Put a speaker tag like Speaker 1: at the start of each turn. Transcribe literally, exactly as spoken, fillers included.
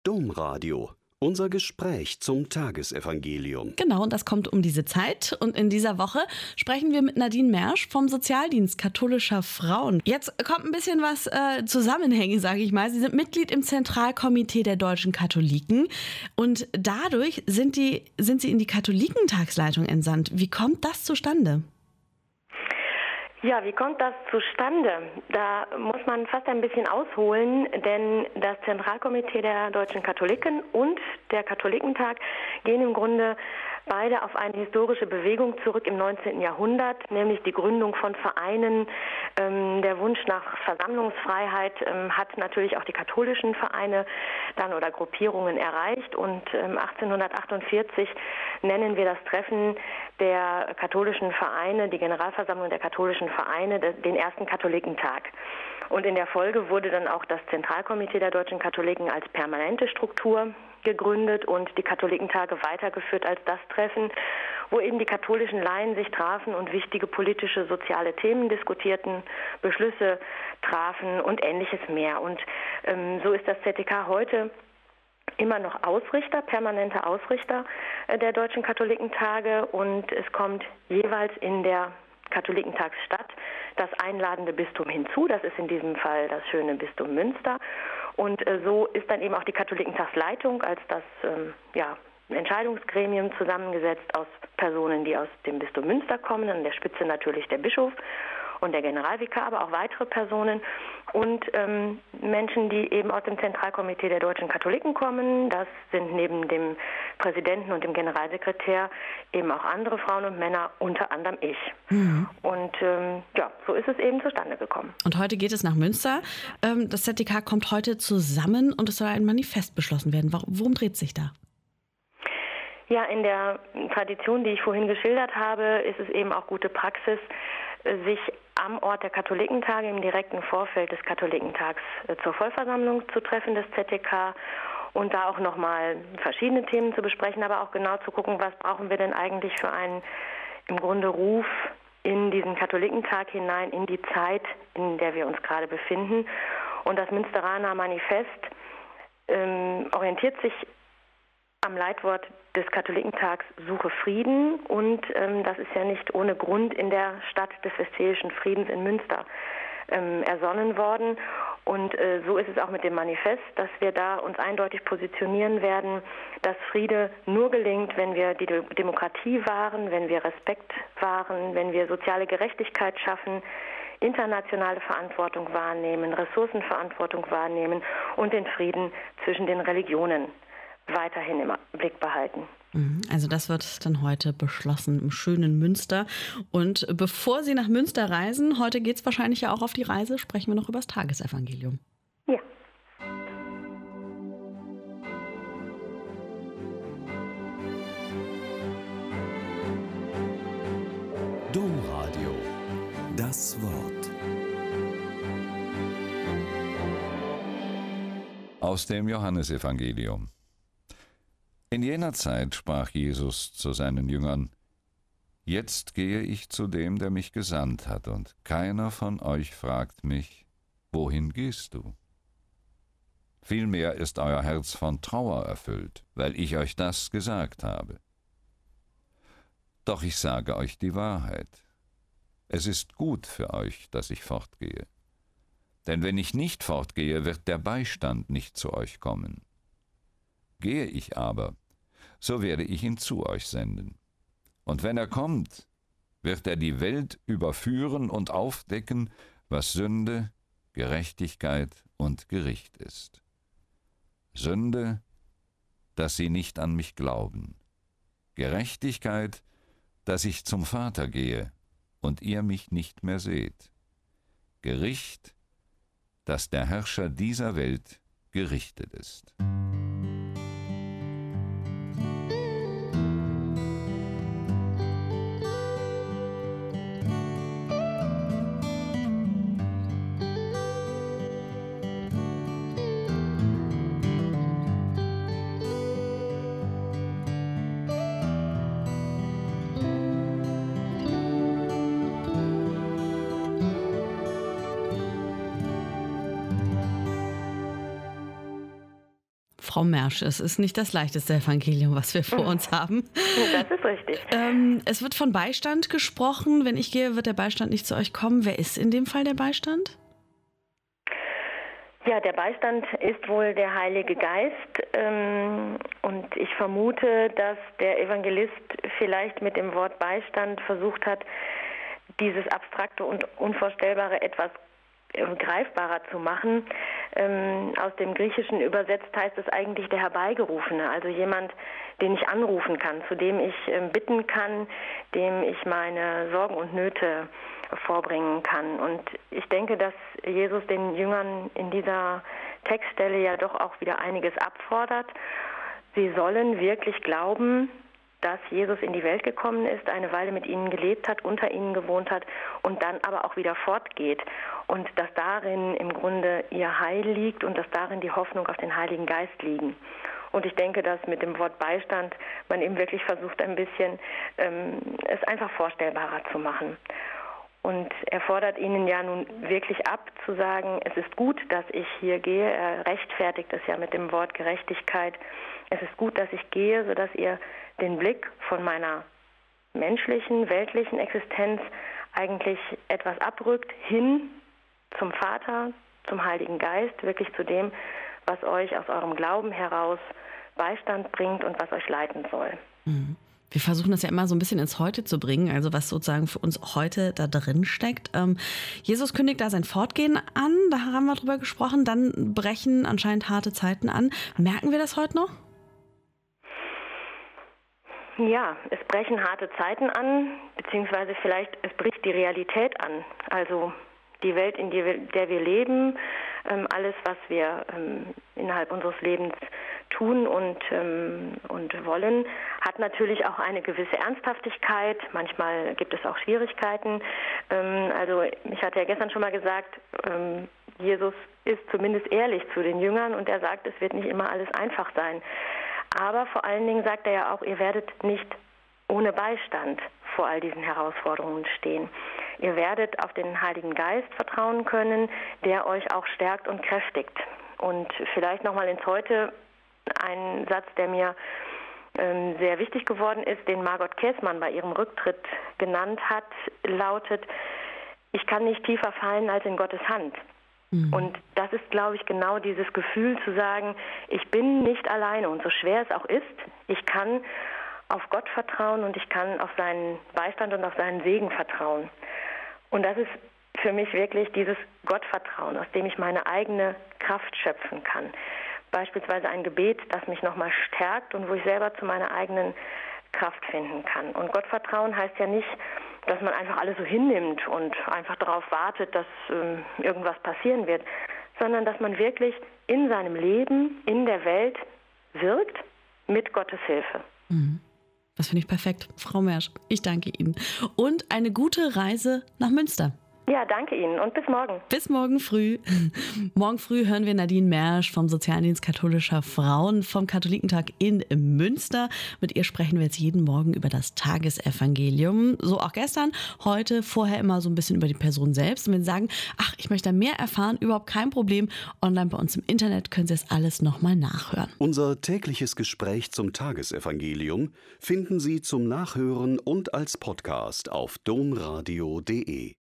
Speaker 1: Domradio. Unser Gespräch zum Tagesevangelium.
Speaker 2: Genau, und das kommt um diese Zeit. Und in dieser Woche sprechen wir mit Nadine Mersch vom Sozialdienst katholischer Frauen. Jetzt kommt ein bisschen was äh, Zusammenhänge, sage ich mal. Sie sind Mitglied im Zentralkomitee der deutschen Katholiken. Und dadurch sind, die, sind Sie in die Katholikentagsleitung entsandt. Wie kommt das zustande?
Speaker 3: Ja, wie kommt das zustande? Da muss man fast ein bisschen ausholen, denn das Zentralkomitee der deutschen Katholiken und der Katholikentag gehen im Grunde beide auf eine historische Bewegung zurück im neunzehnten Jahrhundert, nämlich die Gründung von Vereinen. Ähm, der Wunsch nach Versammlungsfreiheit ähm, hat natürlich auch die katholischen Vereine dann oder Gruppierungen erreicht, und ähm, achtzehnhundertachtundvierzig nennen wir das Treffen der katholischen Vereine, die Generalversammlung der katholischen Vereine, den ersten Katholikentag. Und in der Folge wurde dann auch das Zentralkomitee der deutschen Katholiken als permanente Struktur gegründet und die Katholikentage weitergeführt als das Treffen, wo eben die katholischen Laien sich trafen und wichtige politische, soziale Themen diskutierten, Beschlüsse trafen und ähnliches mehr. Und ähm, so ist das Z T K heute immer noch Ausrichter, permanenter Ausrichter äh, der deutschen Katholikentage, und es kommt jeweils in der Katholikentagsstadt das einladende Bistum hinzu. Das ist in diesem Fall das schöne Bistum Münster. Und äh, so ist dann eben auch die Katholikentagsleitung als das ähm, ja, Entscheidungsgremium zusammengesetzt aus Personen, die aus dem Bistum Münster kommen, an der Spitze natürlich der Bischof und der Generalvikar, aber auch weitere Personen und ähm, Menschen, die eben aus dem Zentralkomitee der deutschen Katholiken kommen. Das sind neben dem Präsidenten und dem Generalsekretär eben auch andere Frauen und Männer, unter anderem ich. Mhm. Und ähm, ja, so ist es eben zustande gekommen.
Speaker 2: Und heute geht es nach Münster. Ähm, das Z T K kommt heute zusammen und es soll ein Manifest beschlossen werden. Worum dreht sich da?
Speaker 3: Ja, in der Tradition, die ich vorhin geschildert habe, ist es eben auch gute Praxis, sich am Ort der Katholikentage im direkten Vorfeld des Katholikentags zur Vollversammlung zu treffen des Z T K und da auch nochmal verschiedene Themen zu besprechen, aber auch genau zu gucken, was brauchen wir denn eigentlich für einen im Grunde Ruf in diesen Katholikentag hinein, in die Zeit, in der wir uns gerade befinden. Und das Münsteraner Manifest ähm, orientiert sich am Leitwort des Katholikentags Suche Frieden, und ähm, das ist ja nicht ohne Grund in der Stadt des westfälischen Friedens in Münster ähm, ersonnen worden. Und äh, so ist es auch mit dem Manifest, dass wir da uns eindeutig positionieren werden, dass Friede nur gelingt, wenn wir die Demokratie wahren, wenn wir Respekt wahren, wenn wir soziale Gerechtigkeit schaffen, internationale Verantwortung wahrnehmen, Ressourcenverantwortung wahrnehmen und den Frieden zwischen den Religionen weiterhin im Blick behalten.
Speaker 2: Also das wird dann heute beschlossen im schönen Münster. Und bevor Sie nach Münster reisen, heute geht es wahrscheinlich ja auch auf die Reise, sprechen wir noch über das Tagesevangelium.
Speaker 3: Ja.
Speaker 1: Domradio. Das Wort.
Speaker 4: Aus dem Johannesevangelium. In jener Zeit sprach Jesus zu seinen Jüngern: Jetzt gehe ich zu dem, der mich gesandt hat, und keiner von euch fragt mich, wohin gehst du? Vielmehr ist euer Herz von Trauer erfüllt, weil ich euch das gesagt habe. Doch ich sage euch die Wahrheit. Es ist gut für euch, dass ich fortgehe. Denn wenn ich nicht fortgehe, wird der Beistand nicht zu euch kommen. Gehe ich aber, so werde ich ihn zu euch senden. Und wenn er kommt, wird er die Welt überführen und aufdecken, was Sünde, Gerechtigkeit und Gericht ist. Sünde, dass sie nicht an mich glauben. Gerechtigkeit, dass ich zum Vater gehe und ihr mich nicht mehr seht. Gericht, dass der Herrscher dieser Welt gerichtet ist.
Speaker 2: Frau Mersch, es ist nicht das leichteste Evangelium, was wir vor uns haben.
Speaker 3: Das ist richtig.
Speaker 2: Ähm, es wird von Beistand gesprochen. Wenn ich gehe, wird der Beistand nicht zu euch kommen. Wer ist in dem Fall der Beistand?
Speaker 3: Ja, der Beistand ist wohl der Heilige Geist. Ähm, und ich vermute, dass der Evangelist vielleicht mit dem Wort Beistand versucht hat, dieses Abstrakte und Unvorstellbare etwas greifbarer zu machen. Ähm, aus dem Griechischen übersetzt heißt es eigentlich der Herbeigerufene, also jemand, den ich anrufen kann, zu dem ich ähm, bitten kann, dem ich meine Sorgen und Nöte vorbringen kann. Und ich denke, dass Jesus den Jüngern in dieser Textstelle ja doch auch wieder einiges abfordert. Sie sollen wirklich glauben, dass Jesus in die Welt gekommen ist, eine Weile mit ihnen gelebt hat, unter ihnen gewohnt hat und dann aber auch wieder fortgeht. Und dass darin im Grunde ihr Heil liegt und dass darin die Hoffnung auf den Heiligen Geist liegen. Und ich denke, dass mit dem Wort Beistand man eben wirklich versucht, ein bisschen ähm, es einfach vorstellbarer zu machen. Und er fordert ihnen ja nun wirklich ab, zu sagen, es ist gut, dass ich hier gehe. Er rechtfertigt es ja mit dem Wort Gerechtigkeit. Es ist gut, dass ich gehe, sodass ihr den Blick von meiner menschlichen, weltlichen Existenz eigentlich etwas abrückt, hin zum Vater, zum Heiligen Geist, wirklich zu dem, was euch aus eurem Glauben heraus Beistand bringt und was euch leiten soll.
Speaker 2: Mhm. Wir versuchen das ja immer so ein bisschen ins Heute zu bringen, also was sozusagen für uns heute da drin steckt. Ähm, Jesus kündigt da sein Fortgehen an, da haben wir drüber gesprochen, dann brechen anscheinend harte Zeiten an. Merken wir das heute noch?
Speaker 3: Ja, es brechen harte Zeiten an, beziehungsweise vielleicht es bricht die Realität an. Also die Welt, in der wir leben, ähm, alles, was wir ähm, innerhalb unseres Lebens tun und, ähm, und wollen, hat natürlich auch eine gewisse Ernsthaftigkeit. Manchmal gibt es auch Schwierigkeiten. Ähm, also ich hatte ja gestern schon mal gesagt, ähm, Jesus ist zumindest ehrlich zu den Jüngern und er sagt, es wird nicht immer alles einfach sein. Aber vor allen Dingen sagt er ja auch, ihr werdet nicht ohne Beistand vor all diesen Herausforderungen stehen. Ihr werdet auf den Heiligen Geist vertrauen können, der euch auch stärkt und kräftigt. Und vielleicht nochmal ins Heute ein Satz, der mir ähm, sehr wichtig geworden ist, den Margot Käßmann bei ihrem Rücktritt genannt hat, lautet, ich kann nicht tiefer fallen als in Gottes Hand. Mhm. Und das ist, glaube ich, genau dieses Gefühl zu sagen, ich bin nicht alleine und so schwer es auch ist, ich kann auf Gott vertrauen und ich kann auf seinen Beistand und auf seinen Segen vertrauen. Und das ist für mich wirklich dieses Gottvertrauen, aus dem ich meine eigene Kraft schöpfen kann. Beispielsweise ein Gebet, das mich nochmal stärkt und wo ich selber zu meiner eigenen Kraft finden kann. Und Gottvertrauen heißt ja nicht, dass man einfach alles so hinnimmt und einfach darauf wartet, dass ähm, irgendwas passieren wird, sondern dass man wirklich in seinem Leben, in der Welt wirkt mit Gottes Hilfe.
Speaker 2: Mhm. Das finde ich perfekt. Frau Mersch, ich danke Ihnen. Und eine gute Reise nach Münster.
Speaker 3: Ja, danke Ihnen und bis morgen.
Speaker 2: Bis morgen früh. Morgen früh hören wir Nadine Mersch vom Sozialdienst katholischer Frauen vom Katholikentag in Münster. Mit ihr sprechen wir jetzt jeden Morgen über das Tagesevangelium. So auch gestern, heute, vorher immer so ein bisschen über die Person selbst. Und wenn Sie sagen, ach, ich möchte da mehr erfahren, überhaupt kein Problem. Online bei uns im Internet können Sie das alles nochmal nachhören.
Speaker 1: Unser tägliches Gespräch zum Tagesevangelium finden Sie zum Nachhören und als Podcast auf domradio punkt de.